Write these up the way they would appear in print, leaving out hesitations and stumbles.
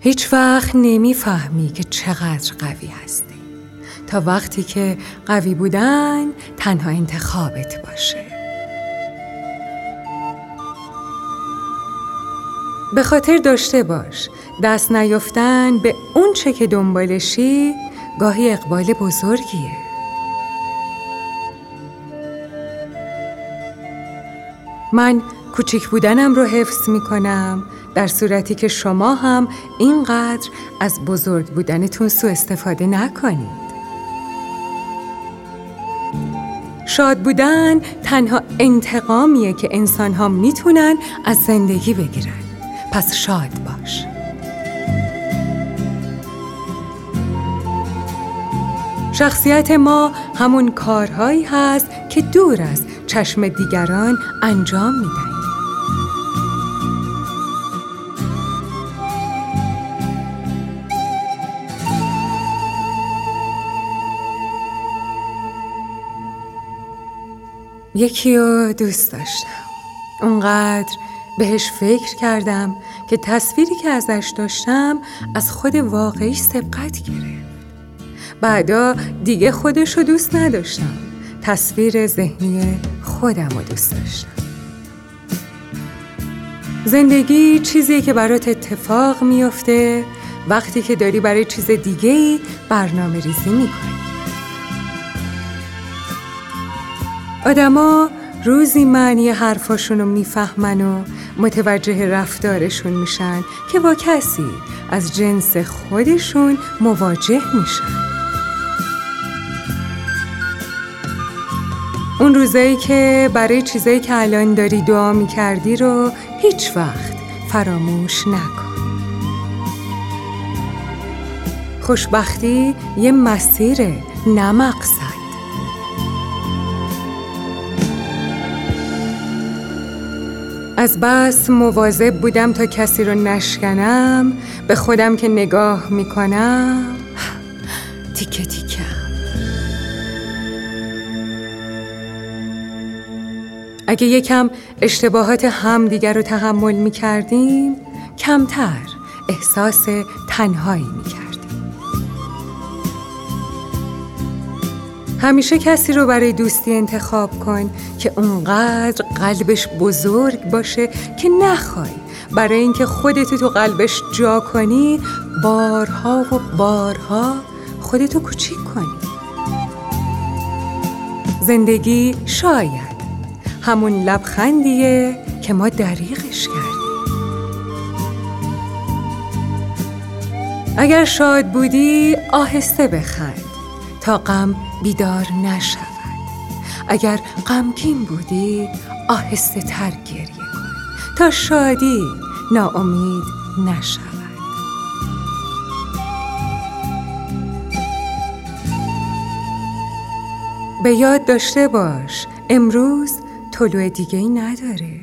هیچ وقت نمیفهمی که چقدر قوی هستی تا وقتی که قوی بودن تنها انتخابت باشه. به خاطر داشته باش دست نیافتن به اون چه که دنبالشی گاهی اقبال بزرگیه. من کوچیک بودنم رو حفظ میکنم در صورتی که شما هم اینقدر از بزرگ بودنتون سوء استفاده نکنید. شاد بودن تنها انتقامیه که انسان ها میتونن از زندگی بگیرن. پس شاد باش. شخصیت ما همون کارهایی هست که دور از چشم دیگران انجام میدن. یکی رو دوست داشتم. اونقدر بهش فکر کردم که تصویری که ازش داشتم از خود واقعیش سبقت گرفت. بعدا دیگه خودش رو دوست نداشتم. تصویر ذهنی خودم رو دوست داشتم. زندگی چیزیه که برات اتفاق میفته وقتی که داری برای چیز دیگه‌ای برنامه ریزی میکنی. آدما روزی معنی حرفاشون رو میفهمن و متوجه رفتارشون میشن که با کسی از جنس خودشون مواجه میشن. اون روزایی که برای چیزایی که الان داری دعا میکردی رو هیچ وقت فراموش نکن. خوشبختی یه مسیره، نه مقصد. از بس مواظب بودم تا کسی رو نشکنم، به خودم که نگاه میکنم تیکه تیکه. اگه یکم اشتباهات همدیگر رو تحمل میکردیم کمتر احساس تنهایی میکردیم. همیشه کسی رو برای دوستی انتخاب کن که اونقدر قلبش بزرگ باشه که نخوای برای اینکه خودتو تو قلبش جا کنی بارها و بارها خودتو کوچیک کنی. زندگی شاید همون لبخندیه که ما دریغش کردیم. اگر شاد بودی آهسته بخند تا غم بیدار نشود. اگر غمگین بودی آهسته تر گریه کن تا شادی ناامید نشود. به یاد داشته باش امروز طلوع دیگه‌ای نداره.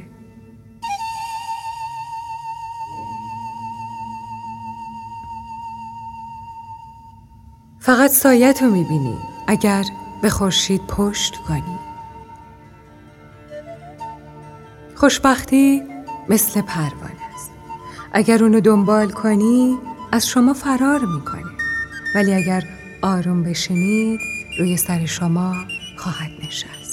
فقط سایه‌تو می‌بینی اگر به خورشید پشت کنی. خوشبختی مثل پروانه است. اگر اونو دنبال کنی از شما فرار میکنه، ولی اگر آروم بشینید روی سر شما خواهد نشست.